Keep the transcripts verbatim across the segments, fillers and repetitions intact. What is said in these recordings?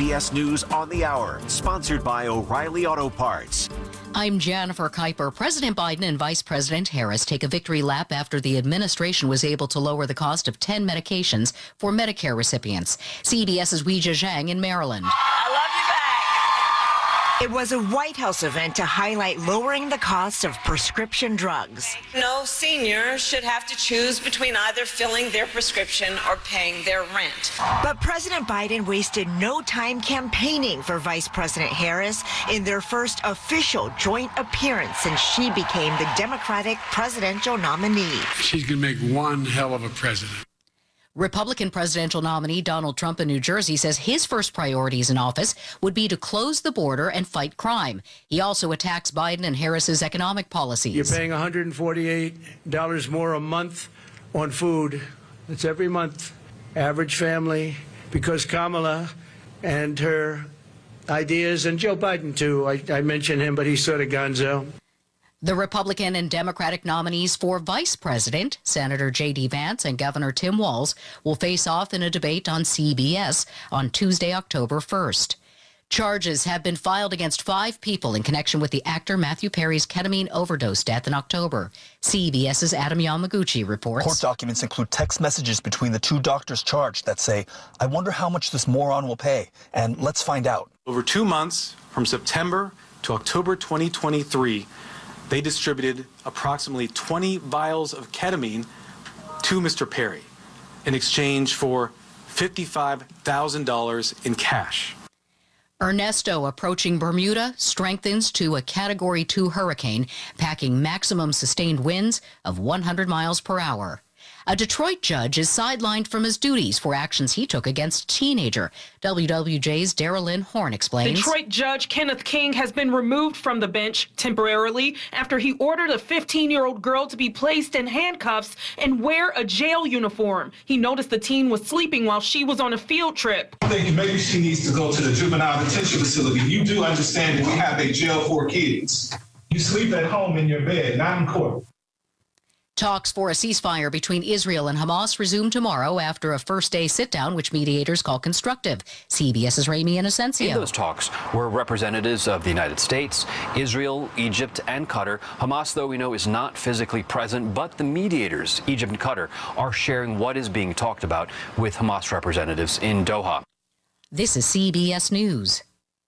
B S News on the Hour, sponsored by O'Reilly Auto Parts. I'm Jennifer Kuiper. President Biden and Vice President Harris take a victory lap after the administration was able to lower the cost of ten medications for Medicare recipients. CBS's Weijia Zhang in Maryland. I love you back. It was a White House event to highlight lowering the cost of prescription drugs. No senior should have to choose between either filling their prescription or paying their rent. But President Biden wasted no time campaigning for Vice President Harris in their first official joint appearance since she became the Democratic presidential nominee. She's going to make one hell of a president. Republican presidential nominee Donald Trump in New Jersey says his first priorities in office would be to close the border and fight crime. He also attacks Biden and Harris's economic policies. You're paying one hundred forty-eight dollars more a month on food. That's every month. Average family, because Kamala and her ideas, and Joe Biden too, I, I mentioned him, but he's sort of gonzo. The Republican and Democratic nominees for vice president, Senator J D Vance and Governor Tim Walz, will face off in a debate on C B S on Tuesday, October first. Charges have been filed against five people in connection with the actor Matthew Perry's ketamine overdose death in October. CBS's Adam Yamaguchi reports. Court documents include text messages between the two doctors charged that say, "I wonder how much this moron will pay, and let's find out." Over two months, from September to October twenty twenty-three, they distributed approximately twenty vials of ketamine to Mister Perry in exchange for fifty-five thousand dollars in cash. Ernesto approaching Bermuda strengthens to a Category two hurricane, packing maximum sustained winds of one hundred miles per hour. A Detroit judge is sidelined from his duties for actions he took against a teenager. W W J's Daryl Lynn Horn explains. Detroit Judge Kenneth King has been removed from the bench temporarily after he ordered a fifteen-year-old girl to be placed in handcuffs and wear a jail uniform. He noticed the teen was sleeping while she was on a field trip. I think maybe she needs to go to the juvenile detention facility. You do understand that we have a jail for kids. You sleep at home in your bed, not in court. Talks for a ceasefire between Israel and Hamas resume tomorrow after a first-day sit-down, which mediators call constructive. CBS's Ramy Inocencio. In those talks were representatives of the United States, Israel, Egypt, and Qatar. Hamas, though we know, is not physically present, but the mediators, Egypt and Qatar, are sharing what is being talked about with Hamas representatives in Doha. This is C B S News.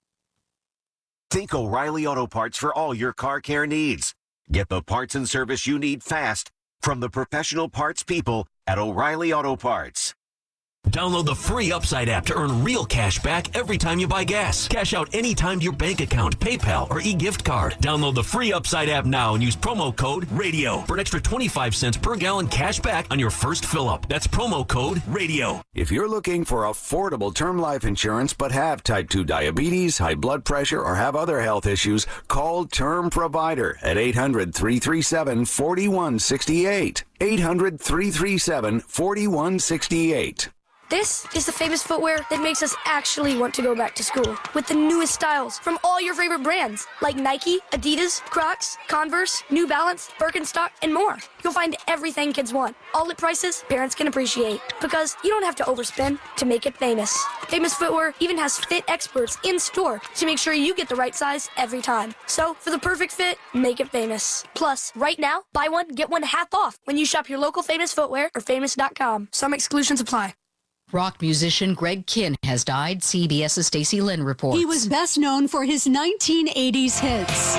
Think O'Reilly Auto Parts for all your car care needs. Get the parts and service you need fast from the professional parts people at O'Reilly Auto Parts. Download the free Upside app to earn real cash back every time you buy gas. Cash out anytime to your bank account, PayPal, or e-gift card. Download the free Upside app now and use promo code RADIO for an extra twenty-five cents per gallon cash back on your first fill-up. That's promo code RADIO. If you're looking for affordable term life insurance but have type two diabetes, high blood pressure, or have other health issues, call Term Provider at eight hundred, three three seven, four one six eight. eight hundred, three three seven, four one six eight. This is the famous footwear that makes us actually want to go back to school. With the newest styles from all your favorite brands, like Nike, Adidas, Crocs, Converse, New Balance, Birkenstock, and more. You'll find everything kids want, all at prices parents can appreciate. Because you don't have to overspend to make it famous. Famous Footwear even has fit experts in store to make sure you get the right size every time. So, for the perfect fit, make it famous. Plus, right now, buy one, get one half off when you shop your local Famous Footwear or famous dot com. Some exclusions apply. Rock musician Greg Kihn has died. CBS's Stacey Lynn reports. He was best known for his nineteen eighties hits.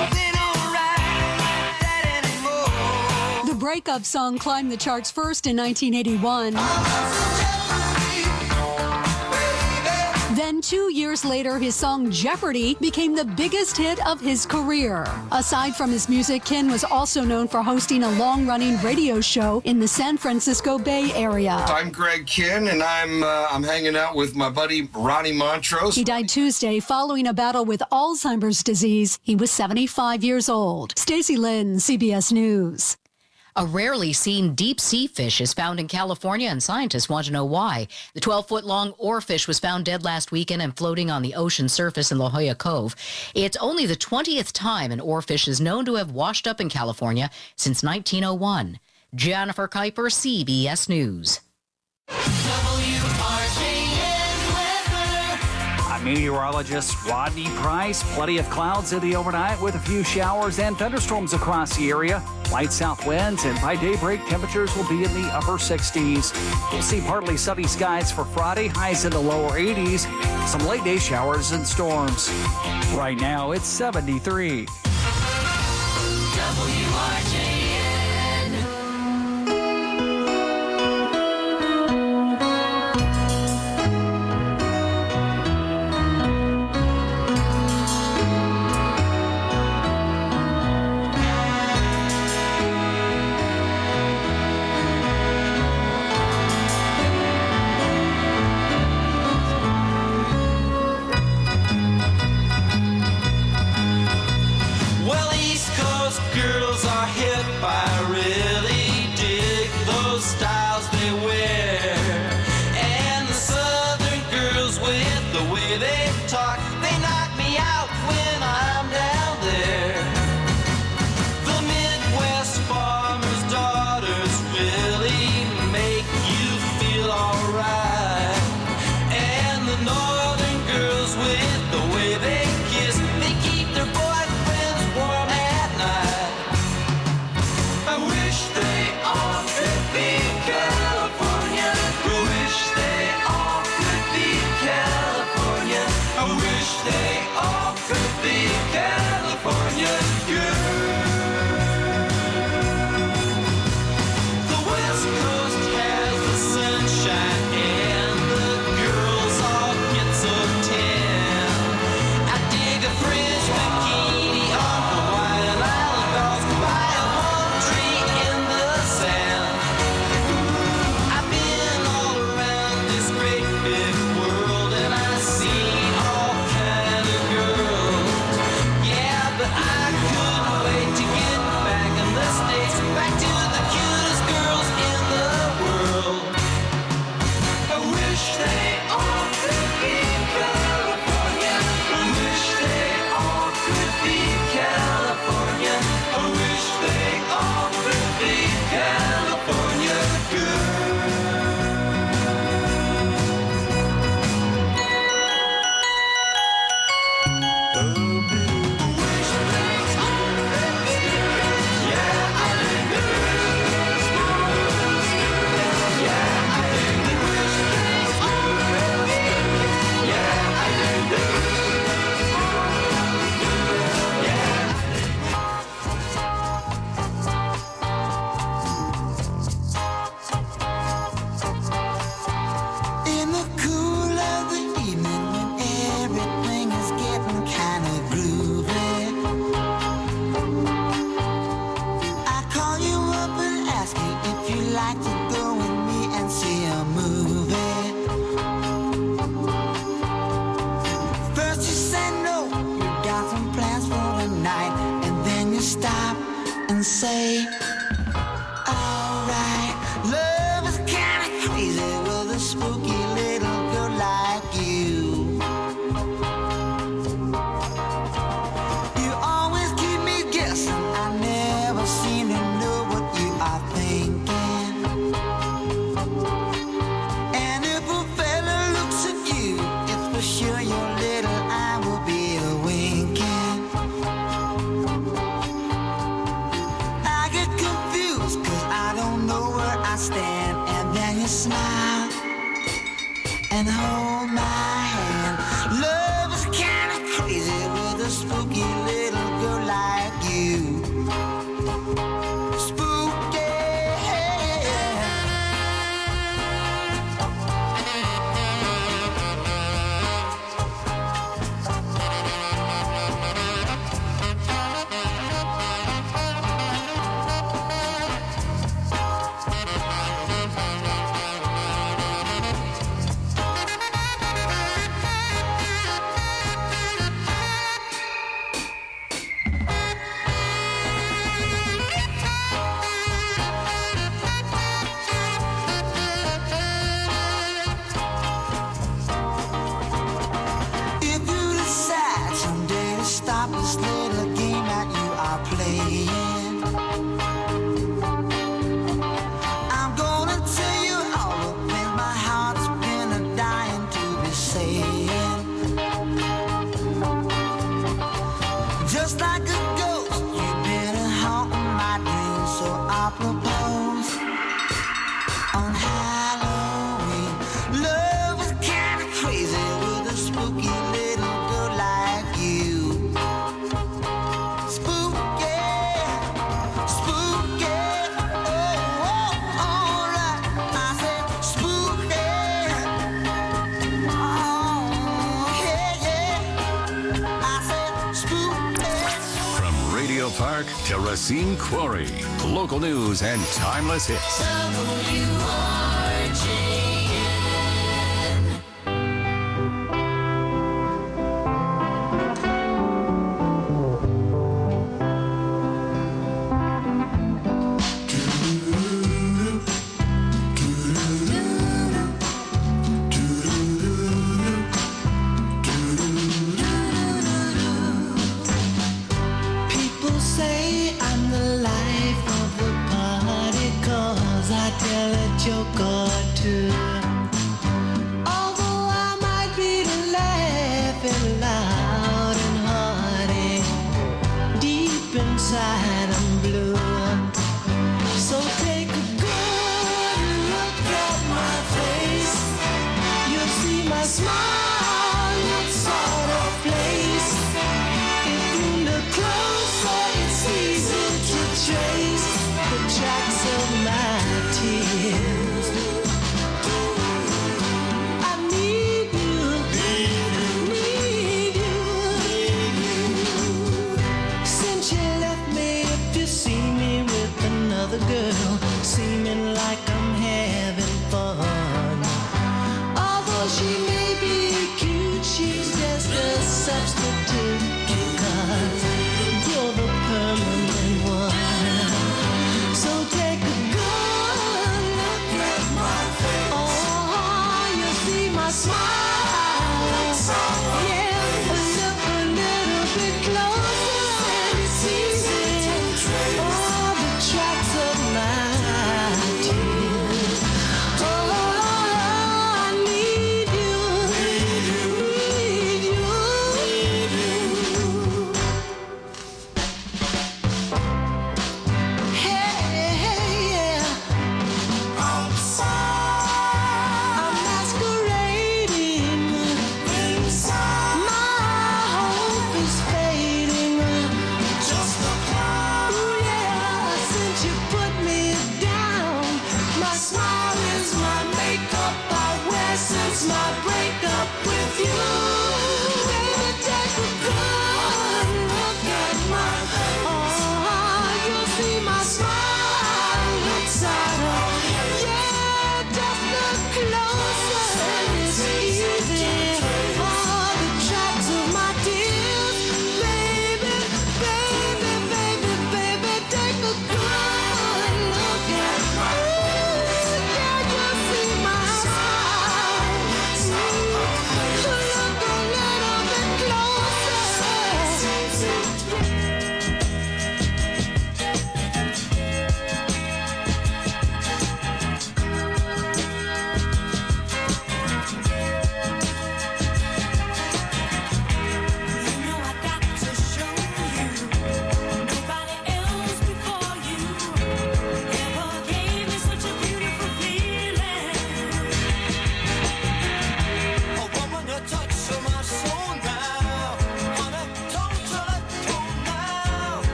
The breakup song climbed the charts first in nineteen eighty-one. Then two years later, his song Jeopardy became the biggest hit of his career. Aside from his music, Kihn was also known for hosting a long-running radio show in the San Francisco Bay Area. I'm Greg Kihn, and I'm uh, I'm hanging out with my buddy Ronnie Montrose. He died Tuesday following a battle with Alzheimer's disease. He was seventy-five years old. Stacey Lynn, C B S News. A rarely seen deep-sea fish is found in California, and scientists want to know why. The twelve-foot-long oarfish was found dead last weekend and floating on the ocean surface in La Jolla Cove. It's only the twentieth time an oarfish is known to have washed up in California since nineteen oh one. Jennifer Kuiper, C B S News. I'm Meteorologist Rodney Price. Plenty of clouds in the overnight with a few showers and thunderstorms across the area. Light south winds, and by daybreak, temperatures will be in the upper sixties. We'll see partly sunny skies for Friday, highs in the lower eighties. Some late day showers and storms. Right now, it's seventy-three. W R J N. Well, East Coast girls are hip. I really dig those styles they wear. And the Southern girls with the way they talk, they knock me out when I'm down there. The Midwest farmers' daughters really make you feel alright. And the Northern girls with the way they kiss, they keep their boyfriends warm at night. I wish they all could be California. I wish they all could be California. I wish they all could be California girls. The West Coast has the sunshine and the girls all get so tan. I dig a fringe bikini on Hawaiian Island girls by a palm tree in the sand. I've been all around this great big world and I've seen all kind of girls. Yeah, but I couldn't wait to get back in the States, back to the cutest girls in the world. I wish they all could be California. I wish they all could be California. I wish they all could be California In the cool of the evening when everything is getting kind of groovy, I call you up and ask you if you'd like to go with me and see a movie. First you say no, you got some plans for the night, and then you stop and say, alright, love is kinda crazy with a spooky little girl like you. You always keep me guessing, I never seem to know what you are thinking. And if a fella looks at you, it's for sure your little eye will be a winking. I get confused cause I don't know where I stand, and then you smile and hold my hand. Love is kinda crazy with a spooky little girl like you. Spooky. just like a ghost. You've been haunting my dreams, so I propose on Halloween. Love is kind of crazy with a spooky little girl like you. Spooky, spooky, oh, oh, alright. I said spooky, oh, yeah, yeah. I said spooky. From Radio Park to Racine Quarry, local news and timeless hits. W R J N. People say I'm the life of the party, 'cause I tell a joke or two. Although I might be laughing loud and hearty, deep inside I'm blue. So take a good look at my face. You'll see my smile looks sort of place. If you look closer, it's easy to trace the tracks of my tears. I need you, need you. Since you left me, if you see me with another girl, seeming like I'm having fun. Although she may be cute, she's just a substitute, because you're the permanent one. So take a good look at my face. Oh, you see my smile. Yeah, look a little bit closer and it's easy. All the tracks of my tears. Oh, I need you, need you.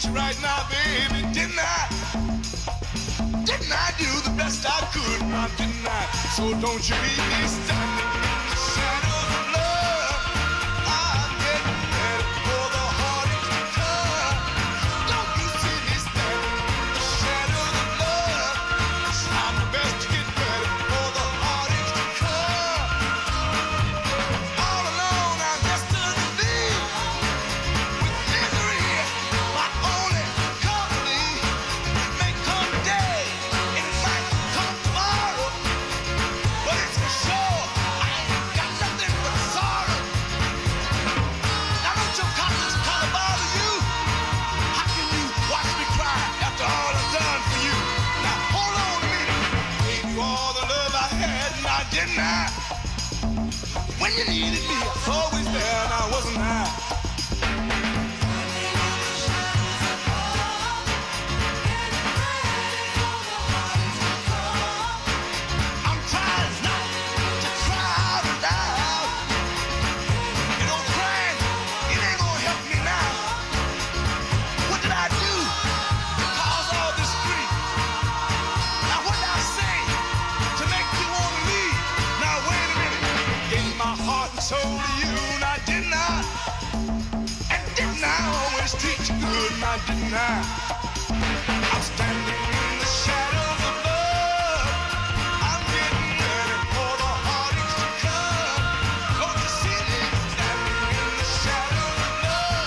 you right now, baby. Didn't I? Didn't I do the best I could? Now, didn't I? So don't you leave me standing in the shadows of love. I'm getting ready for the heartache to come. Don't you see me standing in the shadows of love? I'm the best to get ready for the heartache to come. All alone, I'm just to the lead. With misery, my only company. It may come today, it might come tomorrow, but it's for sure I ain't got nothing but sorrow. Now don't your conscience kind of bother you? How can you watch me cry after all I've done for you? Now hold on a minute. Gave you all the love I had, now didn't I? When you needed me, I was always there, now wasn't I? I'm trying not to cry out loud. You know, crying, it ain't gonna help me now. What did I do to cause all this grief? Now what did I say to make you wanna leave? Now wait a minute. Gave my heart and soul to you, now didn't I? And didn't I always treat you good, now didn't I? I'm standing in the shadows of love. I'm getting ready for the heartaches to come. Don't you see me standing in the shadows of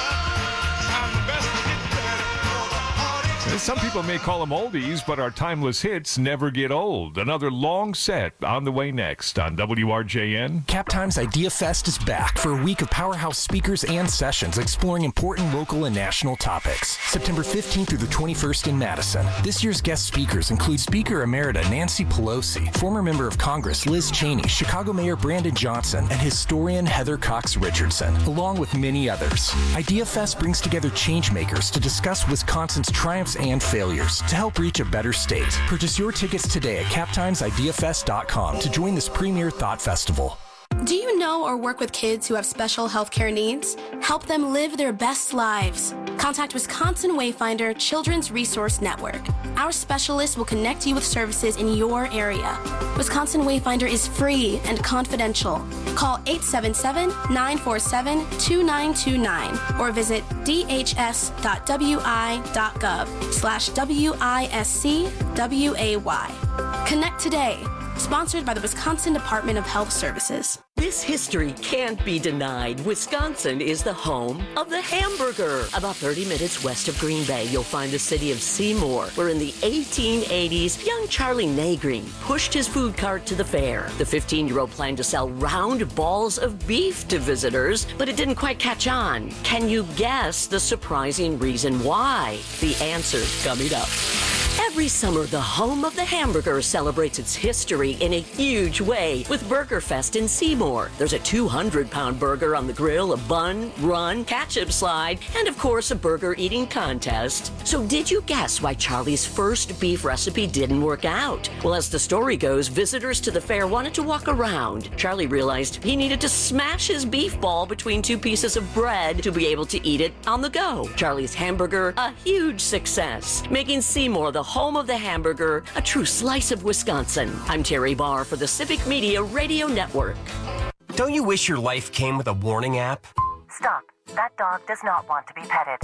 love? I'm the best to get ready for the heartaches to come. Some people may call them oldies, but our timeless hits never get old. Another long set on the way next on W R J N. Captime's Idea Fest is back for a week of powerhouse speakers and sessions exploring important local and national topics. September fifteenth through the twenty-first in Madison. This year's guest speakers include Speaker Emerita Nancy Pelosi, former member of Congress Liz Cheney, Chicago Mayor Brandon Johnson, and historian Heather Cox Richardson, along with many others. Idea Fest brings together changemakers to discuss Wisconsin's triumphs and failures to help reach a better state. Purchase your tickets today at captimes idea fest dot com to join this premier thought festival. Do you know or work with kids who have special healthcare needs? Help them live their best lives. Contact Wisconsin Wayfinder Children's Resource Network. Our specialists will connect you with services in your area. Wisconsin Wayfinder is free and confidential. Call eight seven seven, nine four seven, two nine two nine or visit d h s dot w i dot gov slash W I S C W A Y. Connect today. Sponsored by the Wisconsin Department of Health Services. This history can't be denied. Wisconsin is the home of the hamburger. About thirty minutes west of Green Bay, you'll find the city of Seymour, where in the eighteen eighties, young Charlie Nagreen pushed his food cart to the fair. The fifteen-year-old planned to sell round balls of beef to visitors, but it didn't quite catch on. Can you guess the surprising reason why? The answer coming up. Every summer, the home of the hamburger celebrates its history in a huge way with Burger Fest in Seymour. There's a two hundred pound burger on the grill, a bun, run, ketchup slide, and of course, a burger eating contest. So did you guess why Charlie's first beef recipe didn't work out? Well, as the story goes, visitors to the fair wanted to walk around. Charlie realized he needed to smash his beef ball between two pieces of bread to be able to eat it on the go. Charlie's hamburger, a huge success, making Seymour the home of the hamburger, a true slice of Wisconsin. I'm Terry Barr for the Civic Media Radio Network. Don't you wish your life came with a warning app? Stop. That dog does not want to be petted.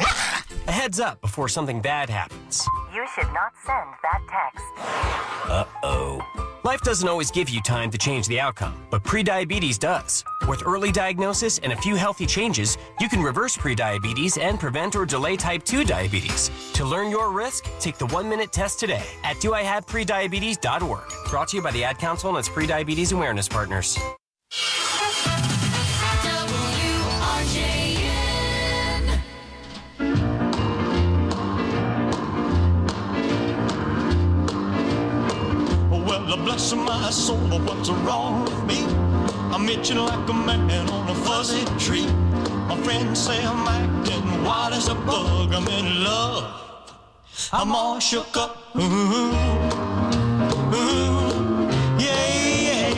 A heads up before something bad happens. You should not send that text. Uh-oh. Life doesn't always give you time to change the outcome, but prediabetes does. With early diagnosis and a few healthy changes, you can reverse prediabetes and prevent or delay type two diabetes. To learn your risk, take the one-minute test today at do I have prediabetes dot org. Brought to you by the Ad Council and its prediabetes awareness partners. Well, bless my soul, what's wrong with me? I'm itching like a man on a fuzzy tree. My friends say I'm acting wild as a bug. I'm in love. I'm all shook up. Ooh, ooh, yeah, yeah,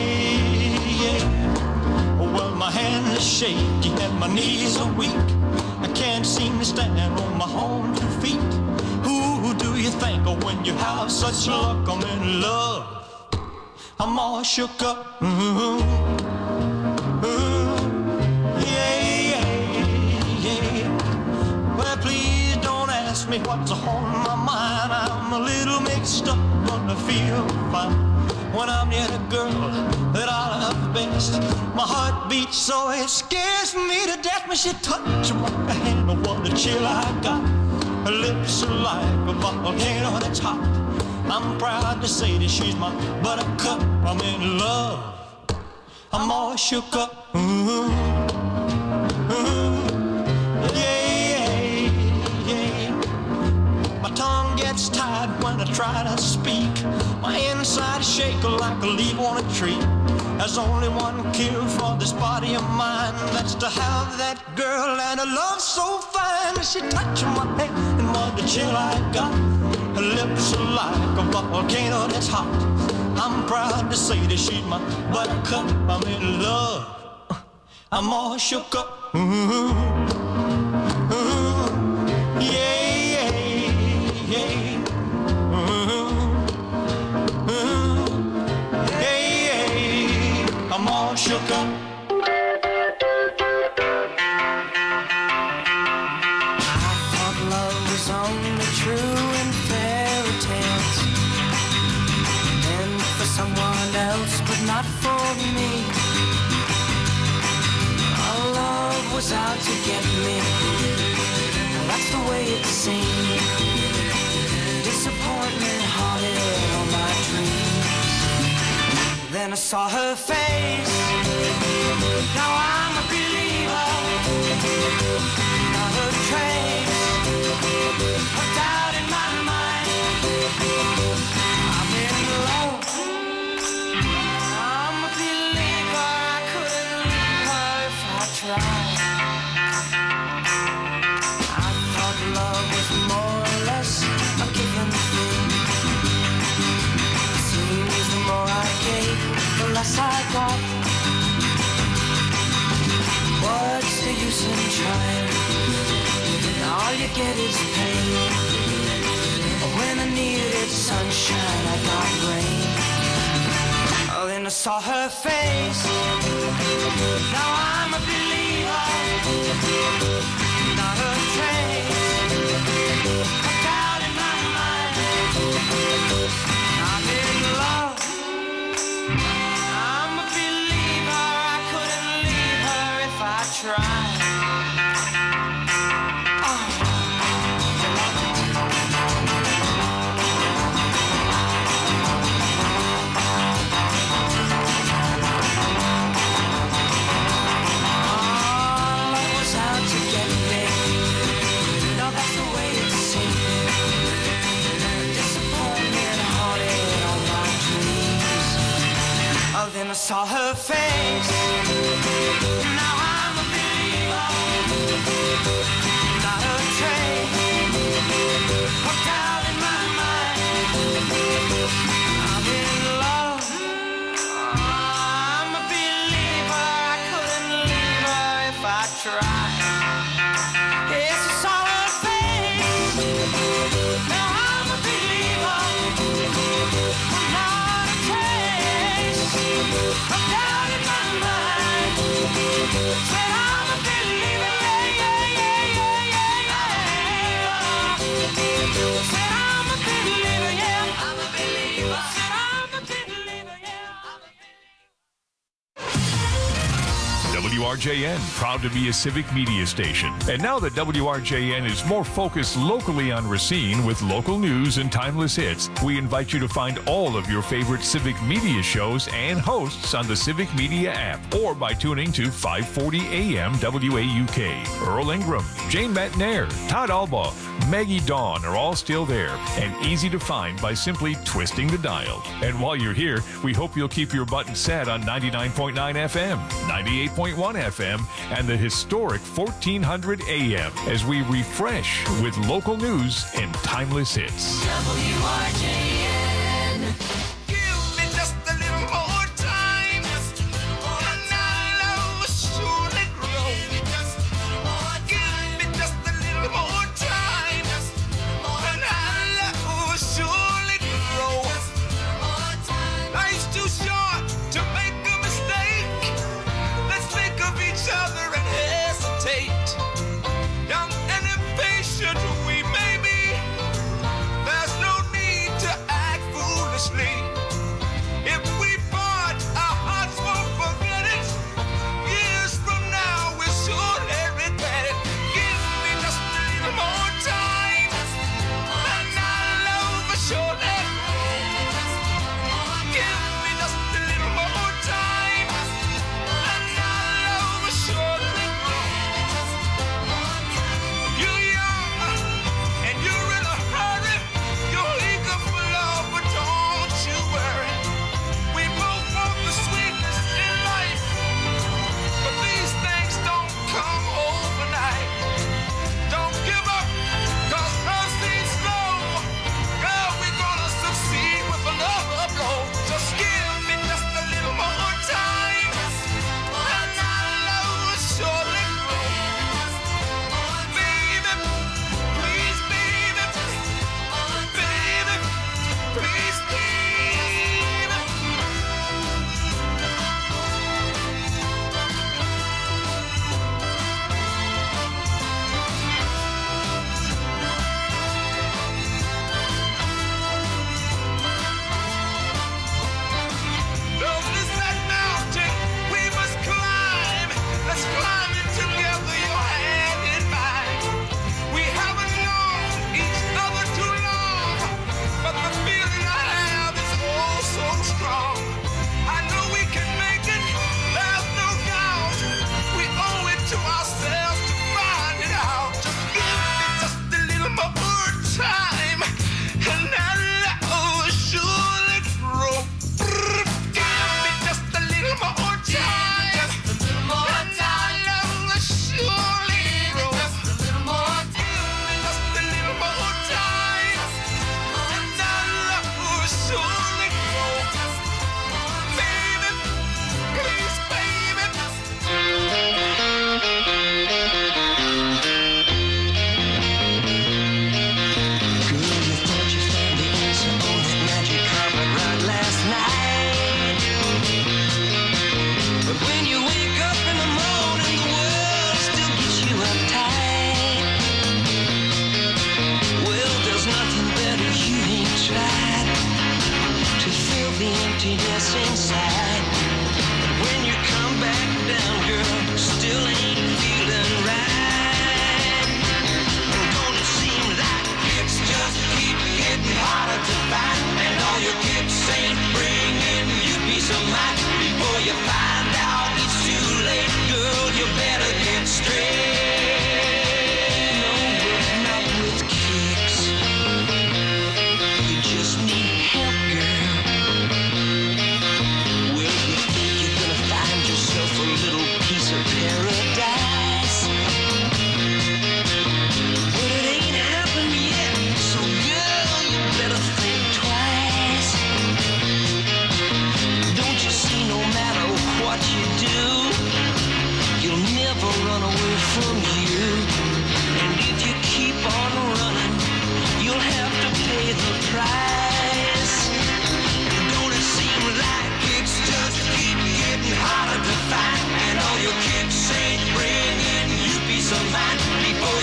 yeah. Well, my hands are shaky and my knees are weak. I can't can't seem to stand on my own two feet. Who do you think of when you have such luck? I'm in love. I'm all shook up. Mm-hmm. Mm-hmm. Yeah, yeah, yeah. Well, please don't ask me what's on my mind. I'm a little mixed up, but I feel fine when I'm near the girl that I love best. My heart beats so it scares me to death when she touches my hand. Oh, what a chill I got. Her lips are like a volcano that's hot. I'm proud to say that she's my buttercup. I'm in love. I'm all shook up. Mm-hmm. Mm-hmm. Yeah, yeah. My tongue gets tied when I try to speak. My inside shake like a leaf on a tree. There's only one cure for this body of mine. That's to have that girl and a love so fine. She touched my hand and what the chill I got. Her lips are like a volcano that's hot. I'm proud to say that she's my buttercup. I'm in love. I'm all shook up. Mm-hmm. Mm-hmm. Yeah, yeah, yeah. Mm-hmm. Mm-hmm. Yeah, yeah. I'm all shook up. Not for me. Our love was out to get me. That's the way it seemed. Disappointment haunted all my dreams. Then I saw her face. Now I'm a believer. Not a trace of doubt in my mind. I'm in love. I thought love was more or less a given thing. It seems the more I gave, the less I got. What's the use in trying? All you get is pain. When I needed sunshine, I got rain. Oh, then I saw her face. Now I'm a believer. Not a trace of doubt in my mind. I'm in love. I'm a believer. I couldn't leave her if I tried. Then I saw her face. Now I'm a believer. Not a trace of doubt in my mind. I'm in love. I'm a believer. I couldn't leave her if I tried. Yes, I saw her face. Now I'm a believer. Not a trace of doubt in my mind. Said I'm a believer, yeah, yeah, yeah, yeah, yeah, yeah. Said I'm a believer, yeah, I'm a believer. Said I'm a believer, yeah, I'm a W R J N, proud to be a civic media station. And now that W R J N is more focused locally on Racine with local news and timeless hits, we invite you to find all of your favorite civic media shows and hosts on the Civic Media app or by tuning to five forty A M W A U K. Earl Ingram, Jane Matnair, Todd Albaugh, Maggie Dawn are all still there and easy to find by simply twisting the dial. And while you're here, we hope you'll keep your button set on ninety-nine point nine F M, ninety-eight point one F M, and the historic fourteen hundred A M as we refresh with local news and timeless hits. W R J N. Give me just a little more time. And our love will surely grow. Give me just a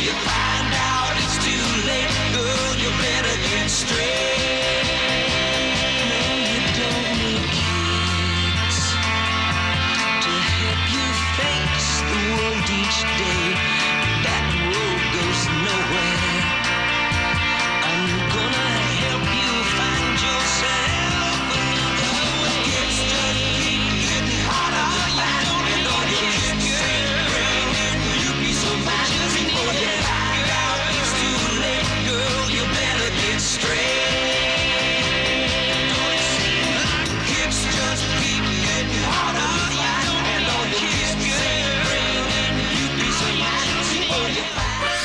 you find out it's too late, girl, you better get straight. No, you don't need kicks to help you face the world each day. That road goes nowhere. I'm gonna help you find yourself another way. It's just keep getting harder. You don't know you can't get girl. You be so much before you find out it's too late, girl. You better get straight. Don't it seem like it's just keep getting harder? And all you can't get girl. You be so much before you find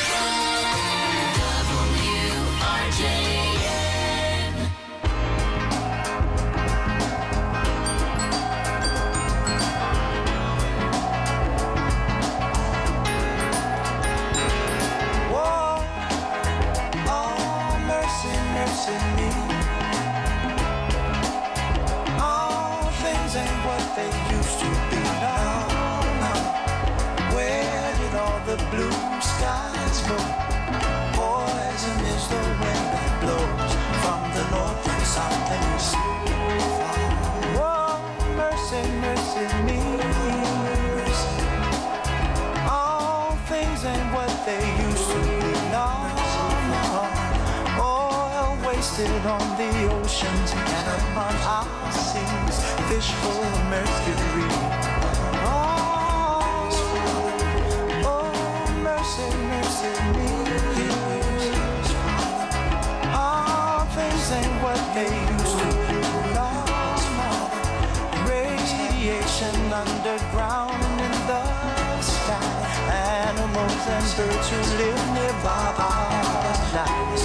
blue skies go. Poison is the wind that blows from the north and south and east. Oh, mercy, mercy me. All things ain't what they used to be. No, no. Oil wasted on the oceans and upon our seas. Fish full of mercury. Mercy me. All things ain't what they used to be. Radiation underground and in the sky. Animals and birds who live nearby are alive.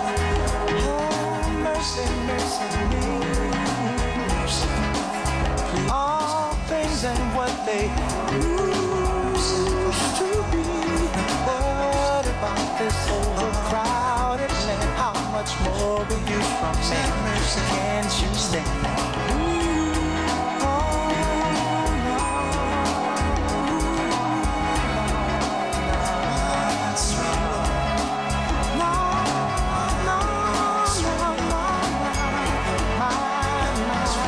Oh, mercy, mercy me. All things ain't what they used to be. What about this overcrowded land? How much more will you from me? Can't you stand? Ooh, oh, no, that's right. No, no, no, no, my,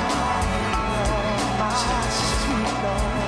my, my sweet Lord.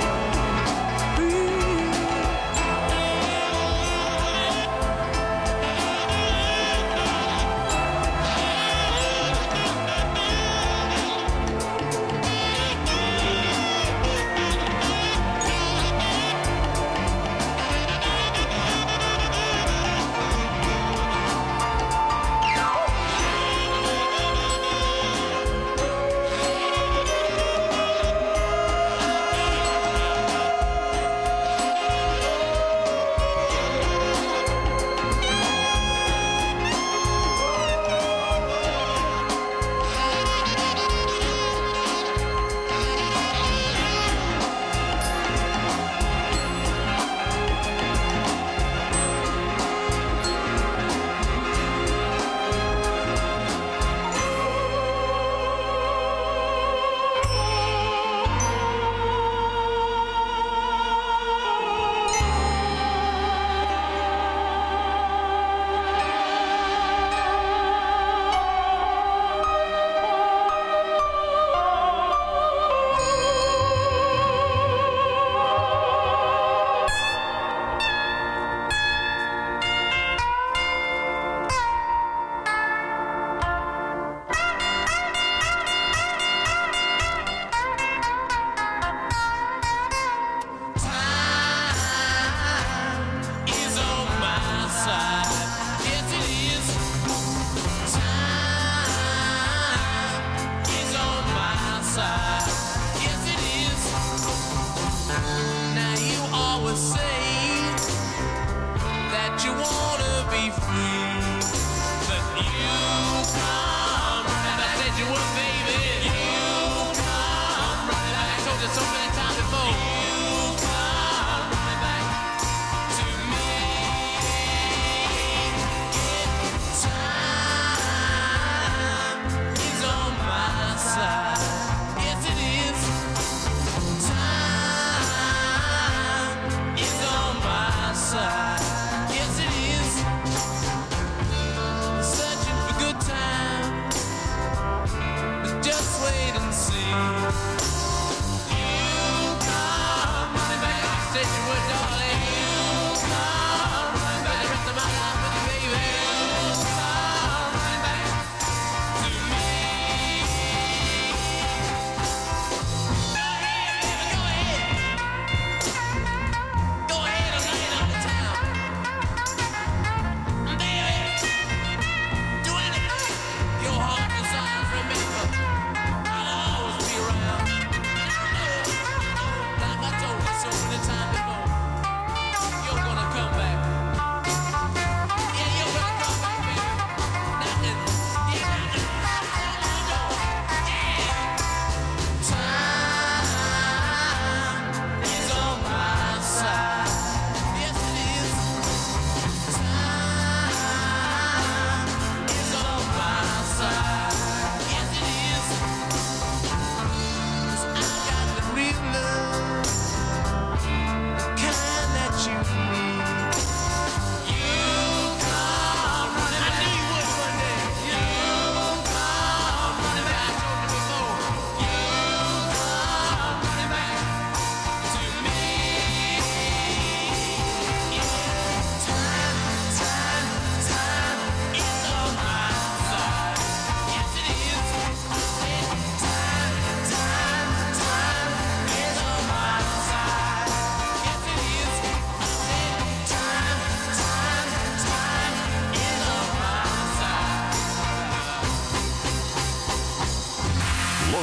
Yes, it is.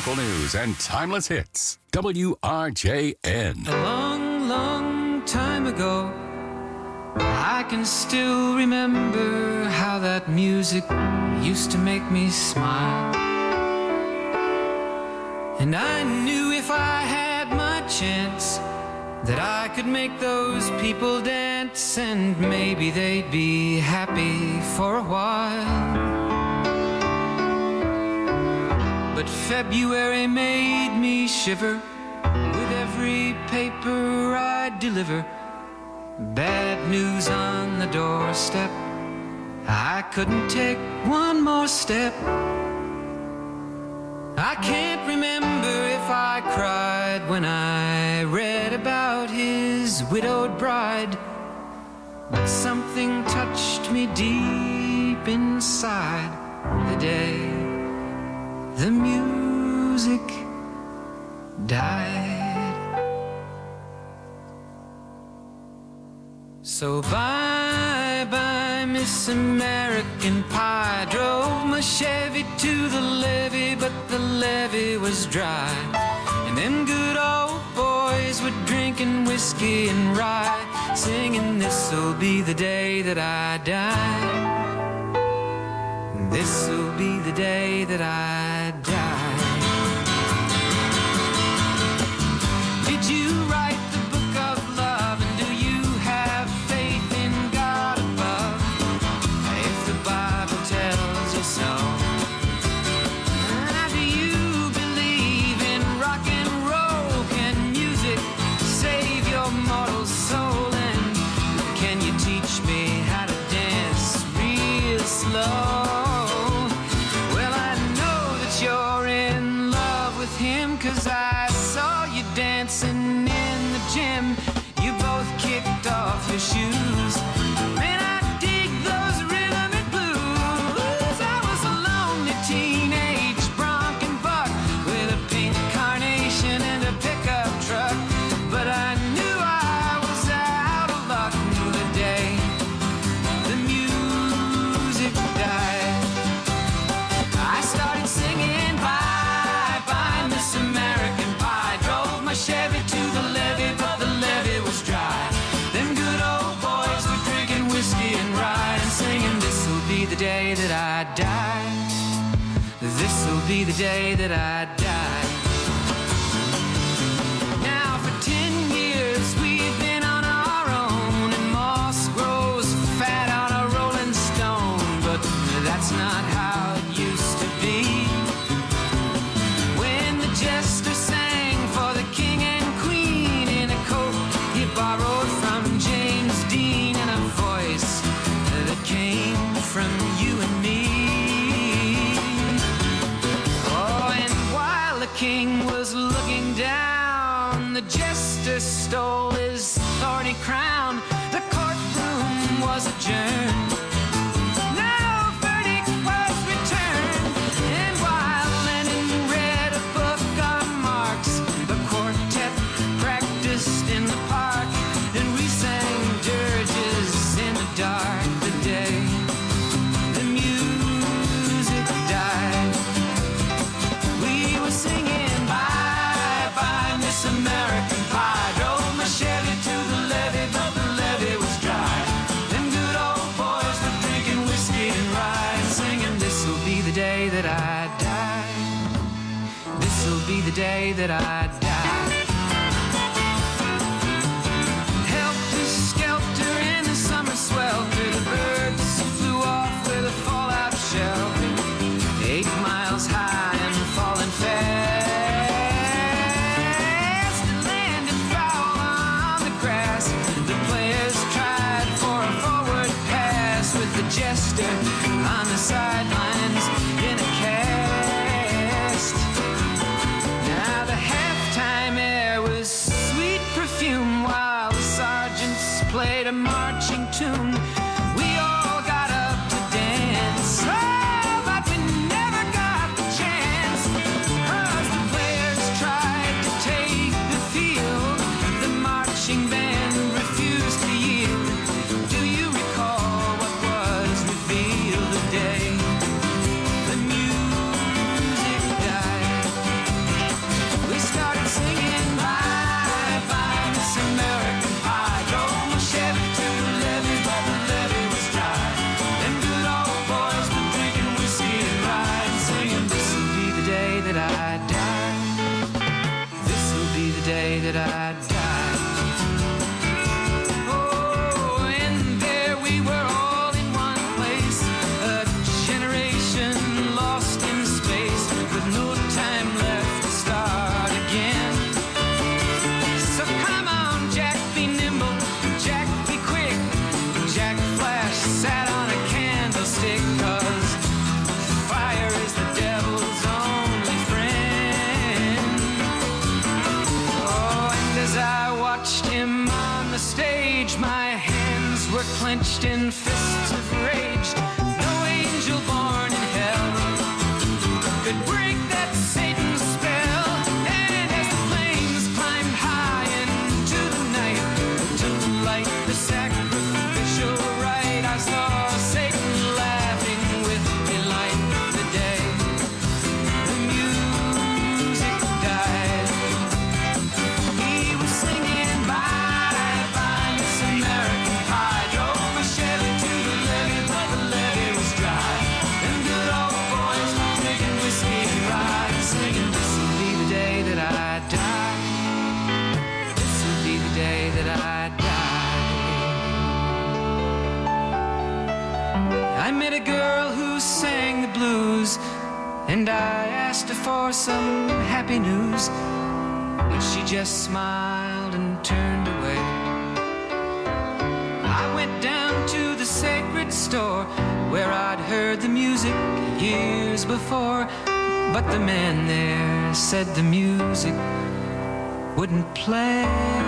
Local news and timeless hits. W R J N. A long, long time ago, I can still remember how that music used to make me smile. And I knew if I had my chance that I could make those people dance, and maybe they'd be happy for a while. But February made me shiver with every paper I deliver. Bad news on the doorstep, I couldn't take one more step. I can't remember if I cried when I read about his widowed bride, but something touched me deep inside the day the music died. So bye bye Miss American Pie. Drove my Chevy to the levee, but the levee was dry. And them good old boys were drinking whiskey and rye, singing this'll be the day that I die. This'll be the day that I die. Did you write the book of love, and do you have faith in God above? If the Bible tells you so. Ah, do you believe in rock and roll? Can music save your mortal soul? And can you teach me how to dance real slow? Cause I saw you dancing in the gym. You both kicked off your shoes. Man, I dig those rhythm and blues. I was a lonely teenage bronc and buck with a pink carnation and a pickup truck. But I knew I was out of luck the day the music died. I started singing bye bye Miss American Pie. Drove my Chevy to the levee, but the levee was dry. Them good old boys were drinking whiskey and rye, and singing this'll be the day that I die. This'll be the day that I die. Now for ten years we've been on our own, and moss grows fat on a rolling stone. But that's not how it used to be. Jester sang for the king and queen in a coat he borrowed from James Dean, and a voice that came from you and me. Oh, and while the king was looking down, the jester stole his thorny crown. The courtroom was adjourned. No verdict was returned. And while Lennon read a book on Marx, the quartet practiced in the park, and we sang dirges in the dark the day the music died. We were singing bye bye Miss American Pie. Drove my Chevy to the levee, but the levee was dry. Them good old boys were drinking whiskey and rye, and singing this'll be the day that I die. This'll be the day that I die. Helter skelter in the summer swelter, the birds flew off with a fallout shelter. Eight miles high and falling fast, and landed foul on the grass. The players tried for a forward pass, with the jester on the sidelines in a cast. Now the halftime air was sweet perfume, while the sergeants played a marching tune. We all got up to dance, oh, but we never got the chance, 'cause the players tried to take the field. The marching band refused to yield. Do you recall what was revealed the day the music died? clenched in fists of rage. No angel born in hell could break that Satan's spell. And as the flames climbed high into the night to light the sacrificial rite, I saw Satan laughing with delight the day the music died. He was singing bye bye Miss American Pie. Drove my Chevy to the levee, but the levee was dry. And good old boys were drinking whiskey and rye, singing, this'll be the day that I die. This'll be the day that I die. I met a girl who sang the blues, and I asked her for some happy news, but she just smiled and turned away. I went down to the sacred store where I'd heard the music years before, but the man there said the music wouldn't play.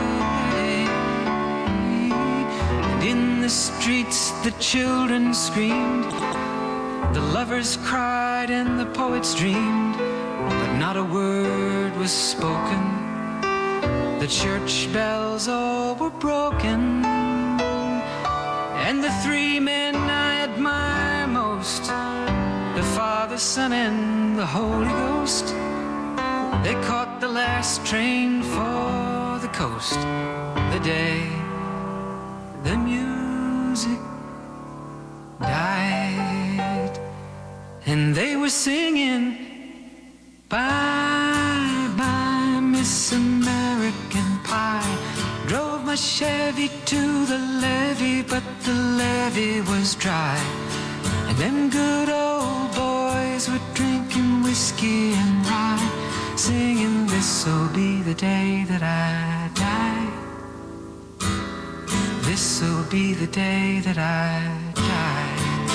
And in the streets the children screamed, the lovers cried and the poets dreamed, but not a word was spoken. The church bells all were broken. And the three men I admire most, the Father, Son, and the Holy Ghost, they caught the last train for the coast the day the music died. And they were singing bye bye Miss American Pie. Drove my Chevy to the levee, but the levee was dry. And them good old boys were drinking whiskey and rye, singing, this'll be the day that I die. This'll be the day that I die.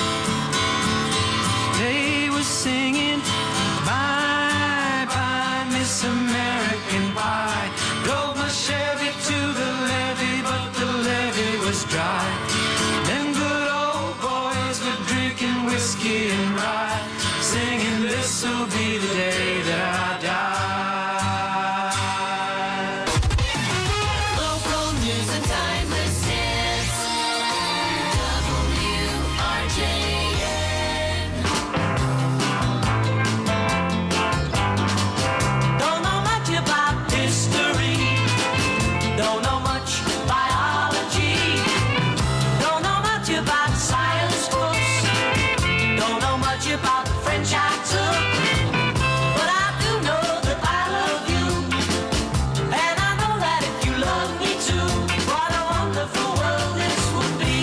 They were singing bye bye Miss American Pie. Drove my Chevy to the levee, but the levee was dry. Them good old boys were drinking whiskey and rye, singing, this'll be the day that I die. Local news and timeless hits. W R J N. Don't know much about history. Don't know much biology. Don't know much about science books. Don't know much about French I took. But I do know that I love you. And I know that if you love me too, what a wonderful world this would be.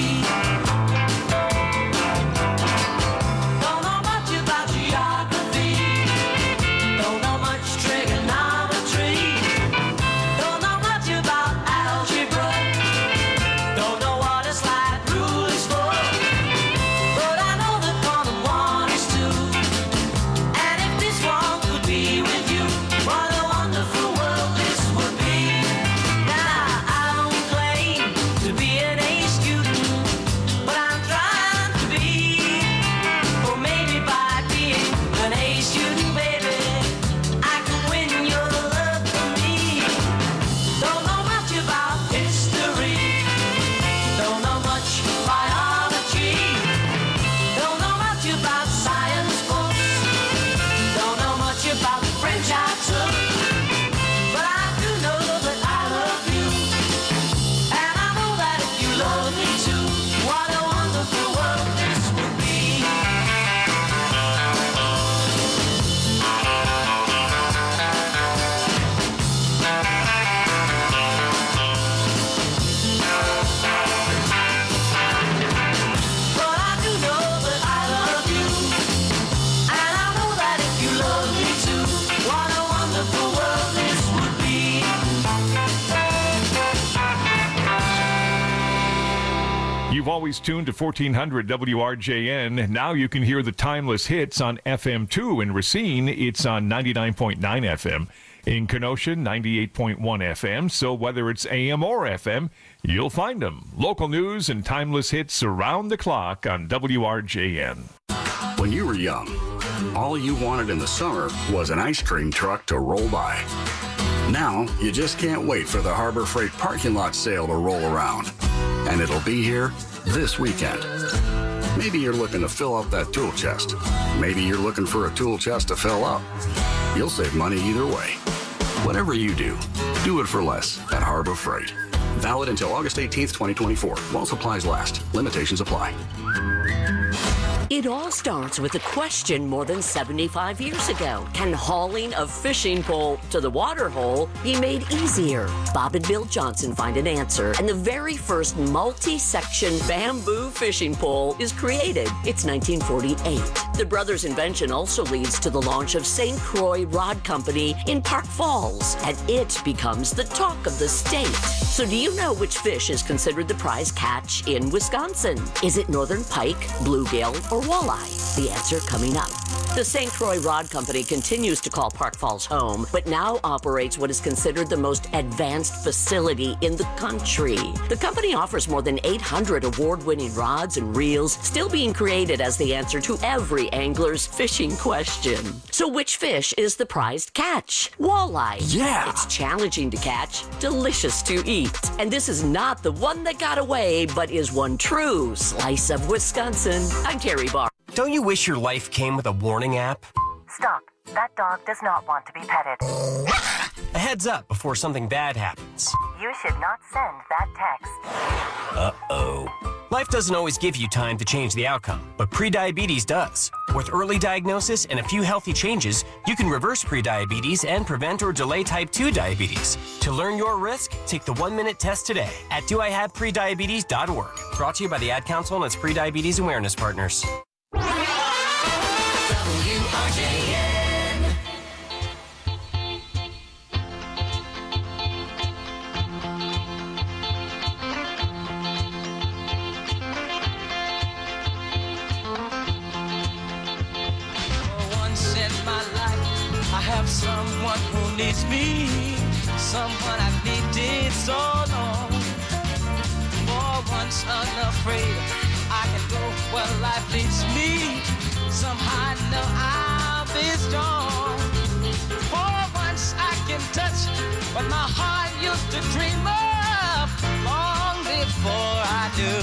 Don't know much about geography. Don't know much trigonometry. Don't know much about algebra. Don't know what a slide rule is for. But I know that one and one is two. And if this one could be with you, what a wonderful world this would be. Now I don't claim to be an A student, but I'm trying to be. Or maybe by being an A student, baby, I can win your love for me. Don't know much about history. Don't know much biology. Don't know much about science books. Don't know much about French I took. But I do know that I love you. And I know that if you love me too, what a wonderful world this would be. But I do know that I love you. And I know that if you love me too, what a wonderful world this would be. You've always tuned to fourteen hundred W R J N. Now you can hear the timeless hits on F M two. In Racine, it's on ninety-nine point nine F M. In Kenosha, ninety-eight point one F M. So whether it's A M or F M, You'll find them. Local news and timeless hits around the clock on W R J N. When you were young, all you wanted in the summer was an ice cream truck to roll by. Now, you just can't wait for the Harbor Freight parking lot sale to roll around. And it'll be here this weekend. Maybe you're looking to fill up that tool chest. Maybe you're looking for a tool chest to fill up. You'll save money either way. Whatever you do, do it for less at Harbor Freight. Valid until August eighteenth, twenty twenty-four. While supplies last. Limitations apply. It all starts with a question more than seventy-five years ago. Can hauling a fishing pole to the water hole be made easier? Bob and Bill Johnson find an answer, and the very first multi-section bamboo fishing pole is created. It's nineteen forty-eight. The brothers' invention also leads to the launch of Saint Croix Rod Company in Park Falls, and it becomes the talk of the state. So do you know which fish is considered the prize catch in Wisconsin? Is it northern pike, bluegill, or walleye? The answer coming up. The Saint Croix Rod Company continues to call Park Falls home, but now operates what is considered the most advanced facility in the country. The company offers more than eight hundred award-winning rods and reels, still being created as the answer to every angler's fishing question. So which fish is the prized catch? Walleye. Yeah. It's challenging to catch, delicious to eat. And this is not the one that got away, but is one true slice of Wisconsin. I'm Terry Barr. Don't you wish your life came with a warning app? Stop. That dog does not want to be petted. A heads up before something bad happens. You should not send that text. Uh-oh. Life doesn't always give you time to change the outcome, but prediabetes does. With early diagnosis and a few healthy changes, you can reverse prediabetes and prevent or delay type two diabetes. To learn your risk, take the one-minute test today at do I have prediabetes dot org. Brought to you by the Ad Council and its prediabetes awareness partners. W R J N. For once in my life, I have someone who needs me, someone I've needed so long. For once unafraid, I can go where life leads me. Somehow I know I'll be strong. For once I can touch what my heart used to dream of long before I do.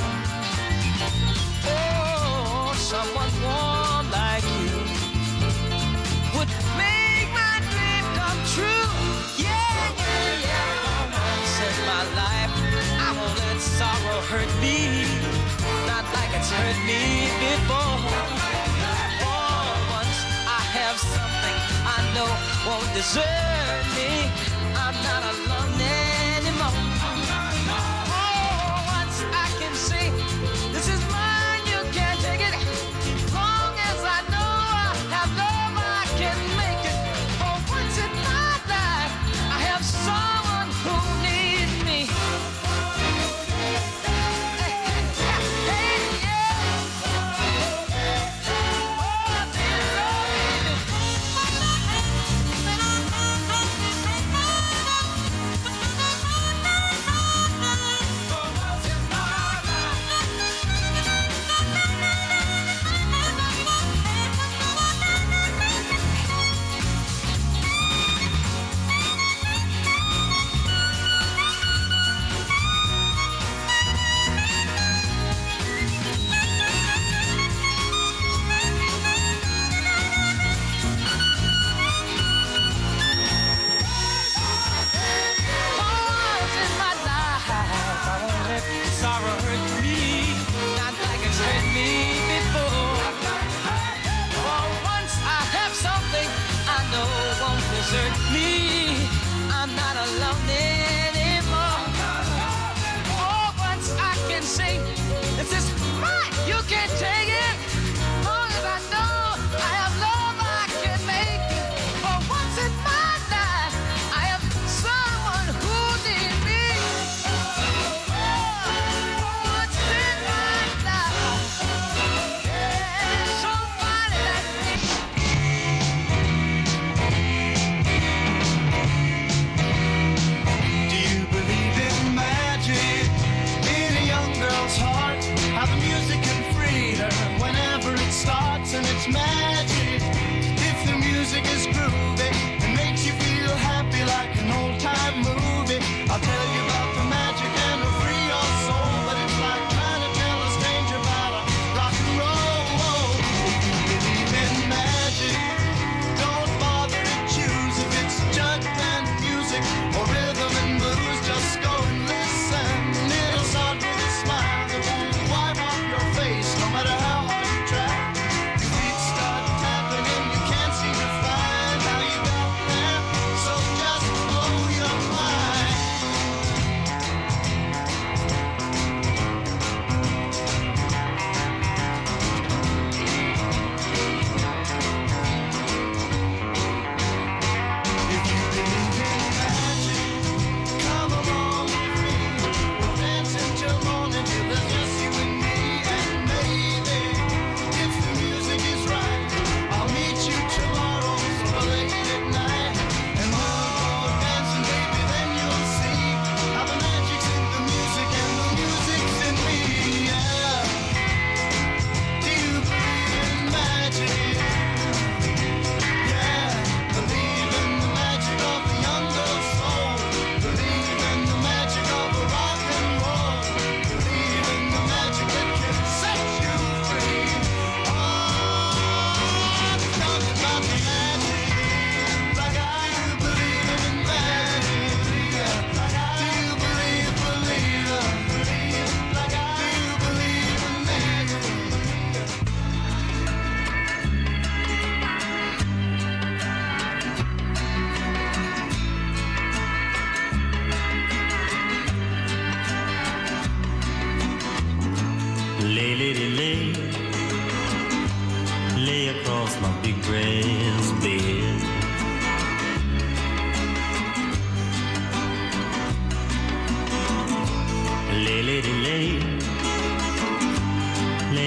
Oh, someone warm like you would make my dream come true. Yeah, yeah, yeah. For once in my life, I won't let sorrow hurt me. Not like it's hurt me before. For once I have something I know won't desert me. I'm not alone anymore. For once I can say, this is mine, you can't take it. Long as I know I have love, I can make it. For once in my life, I have someone who needs me.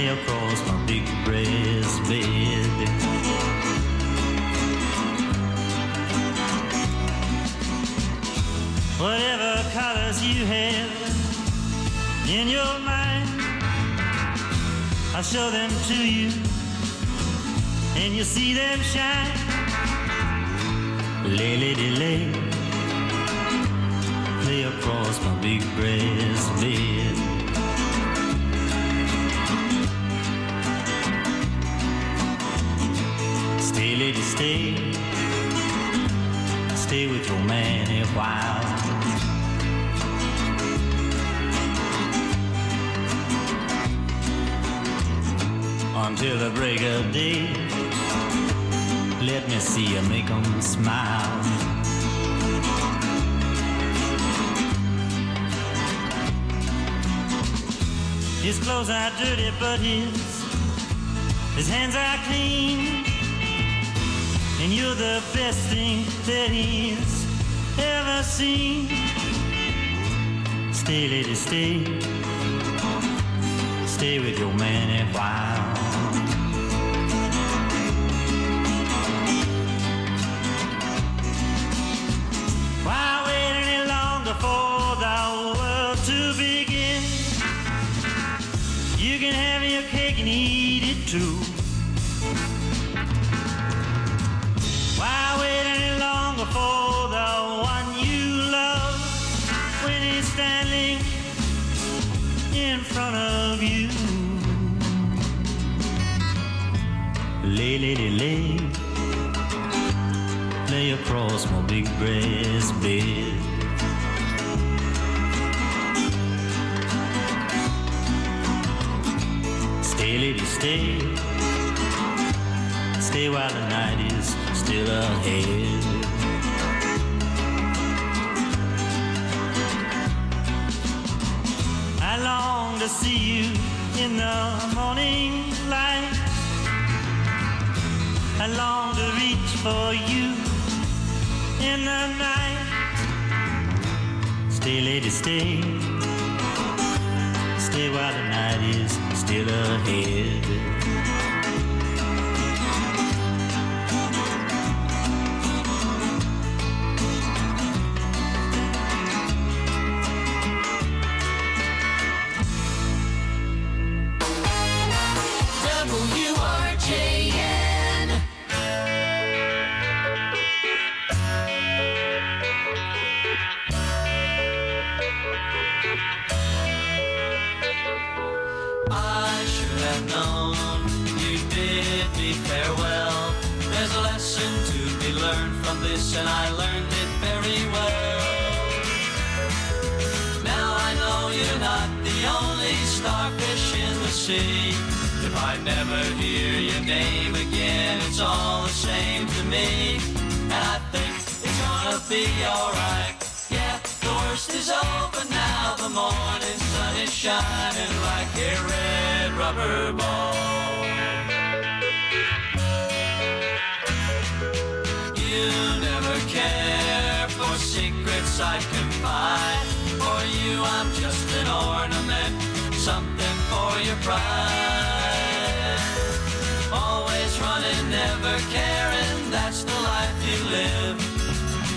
lay across my big breast bed. Whatever colors you have in your mind, I'll show them to you, and you'll see them shine. Lay, lady, lay, lay across my big breast bed. Stay, lady, stay, stay with your man a while. Until the break of day, let me see you make 'em smile. His clothes are dirty, but his his hands are clean, and you're the best thing that he's ever seen. Stay, lady, stay, stay with your man a while. Why wait any longer for the world to begin? You can have your cake and eat it too. Why wait any longer for the one you love when he's standing in front of you? Lay, lady, lay, lay across my big breast bed. Stay, lady, stay, stay while the night is still ahead. I long to see you in the morning light. I long to reach for you in the night. Stay, lady, stay, stay while the night is still ahead. W R J N. I should have known you bid me farewell. There's a lesson to be learned from this, and I learned it very well. Now I know you're not the only starfish in the sea. If I never hear your name again, it's all the same to me. And I think it's gonna be alright. Yeah, the worst is over now. The morning sun is shining like a red rubber ball. You never care for secrets I confide. For you I'm just an ornament, something for your pride. Always running, never caring, that's the life you live.